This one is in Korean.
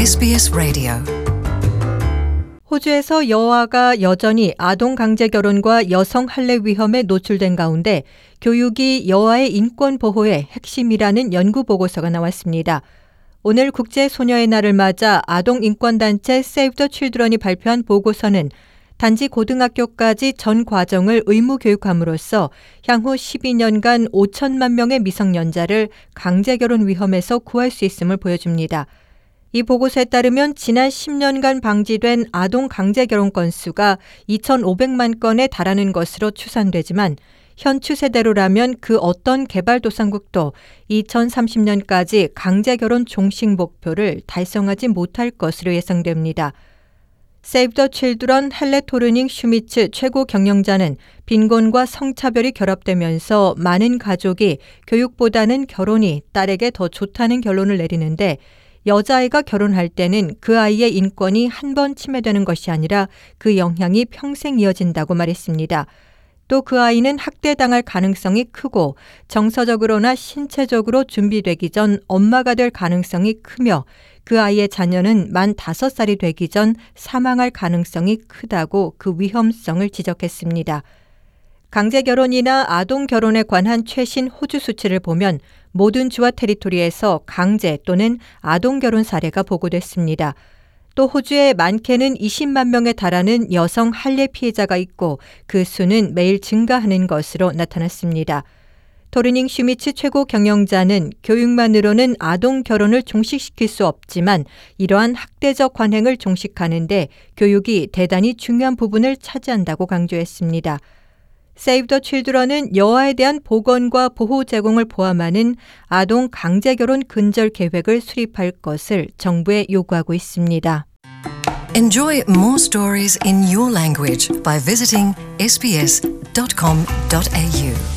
SBS 라디오. 호주에서 여아가 여전히 아동 강제 결혼과 여성 할례 위험에 노출된 가운데 교육이 여아의 인권 보호의 핵심이라는 연구 보고서가 나왔습니다. 오늘 국제 소녀의 날을 맞아 아동 인권 단체 Save the Children이 발표한 보고서는 단지 고등학교까지 전 과정을 의무 교육함으로써 향후 12년간 5천만 명의 미성년자를 강제 결혼 위험에서 구할 수 있음을 보여줍니다. 이 보고서에 따르면 지난 10년간 방지된 아동 강제 결혼 건수가 2,500만 건에 달하는 것으로 추산되지만 현 추세대로라면 그 어떤 개발도상국도 2030년까지 강제 결혼 종식 목표를 달성하지 못할 것으로 예상됩니다. Save the Children 헬레 토르닝 슈미츠 최고 경영자는 빈곤과 성차별이 결합되면서 많은 가족이 교육보다는 결혼이 딸에게 더 좋다는 결론을 내리는데 여자아이가 결혼할 때는 그 아이의 인권이 한 번 침해되는 것이 아니라 그 영향이 평생 이어진다고 말했습니다. 또 그 아이는 학대당할 가능성이 크고 정서적으로나 신체적으로 준비되기 전 엄마가 될 가능성이 크며 그 아이의 자녀는 만 5살이 되기 전 사망할 가능성이 크다고 그 위험성을 지적했습니다. 강제 결혼이나 아동 결혼에 관한 최신 호주 수치를 보면 모든 주와 테리토리에서 강제 또는 아동 결혼 사례가 보고됐습니다. 또 호주에 많게는 20만 명에 달하는 여성 할례 피해자가 있고 그 수는 매일 증가하는 것으로 나타났습니다. 토르닝 슈미츠 최고 경영자는 교육만으로는 아동 결혼을 종식시킬 수 없지만 이러한 학대적 관행을 종식하는 데 교육이 대단히 중요한 부분을 차지한다고 강조했습니다. Save the Children은 여아에 대한 보건과 보호 제공을 포함하는 아동 강제 결혼 근절 계획을 수립할 것을 정부에 요구하고 있습니다. Enjoy more stories in your language by visiting sbs.com.au.